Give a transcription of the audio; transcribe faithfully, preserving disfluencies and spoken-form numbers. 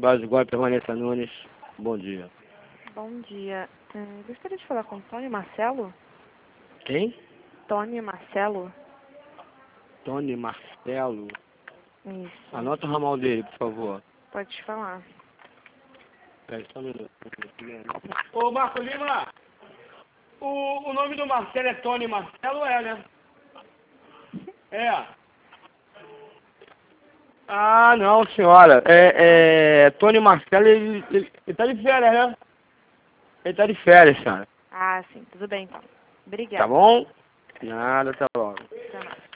Basiguai, Permanência Nunes. Bom dia. Bom dia. Hum, gostaria de falar com Tony Marcelo? Quem? Tony Marcelo? Tony Marcelo. Isso. Anota o ramal dele, por favor. Pode te falar. Peraí, só um minuto. Ô, Marco Lima! O, o nome do Marcelo é Tony Marcelo, é, né? É. Ah, não, senhora. É, é Tony Marcelo, ele, ele, ele tá de férias, né? Ele tá de férias, senhora. Ah, sim. Tudo bem, então. Obrigada. Tá bom? Nada, até logo. Até mais.